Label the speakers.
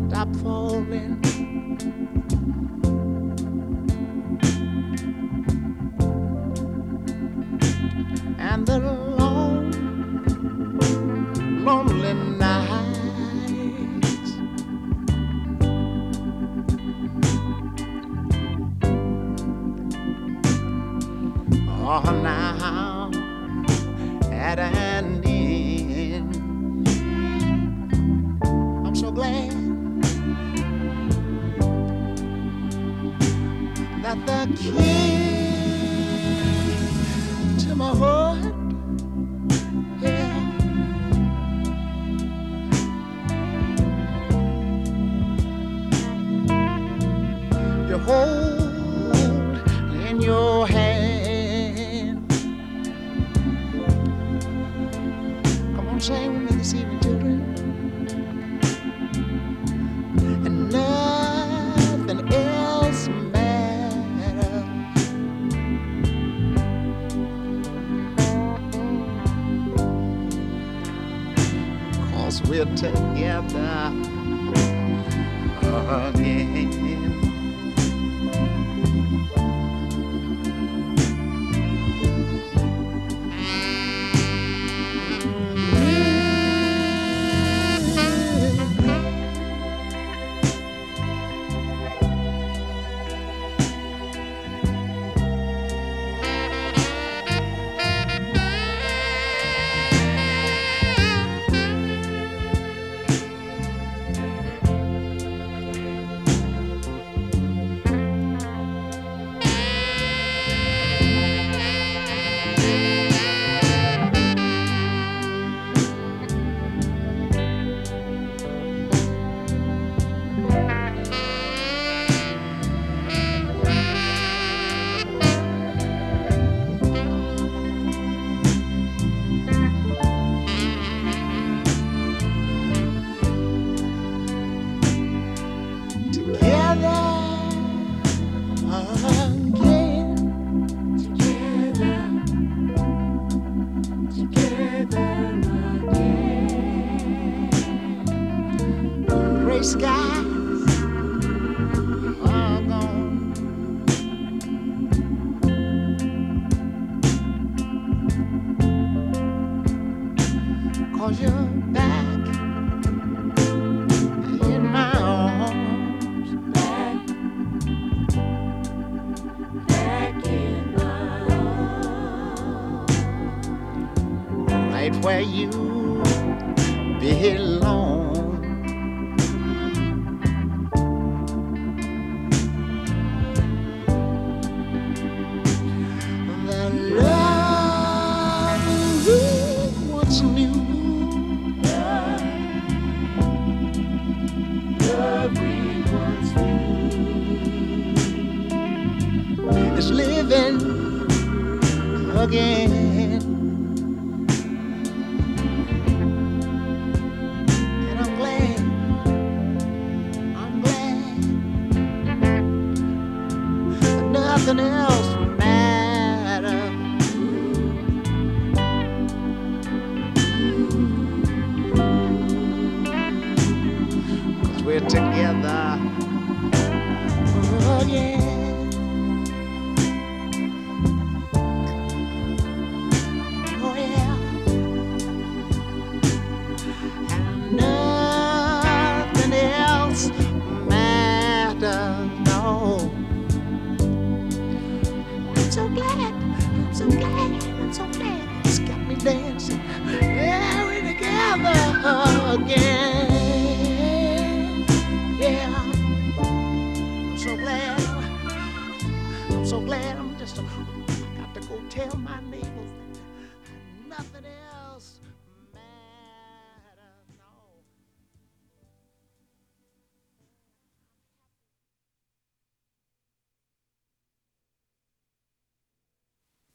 Speaker 1: stop falling. And the long, lonely nights are now at an end. I'm so glad that the key to my heart, yeah, you hold in your hand. Come on, sing with me this evening, children. And nothing else matters. 'Cause we're together again. Gray skies are gone. 'Cause you're back in my arms, back in my arms, right where you belong. What's new? Love we once knew is living again. And I'm glad that nothing else matters. We're together again. Oh yeah. And nothing else matters, no. I'm so glad, it's got me dancing. Yeah, we're together again. I'm so glad. I'm just got to go tell my neighbors.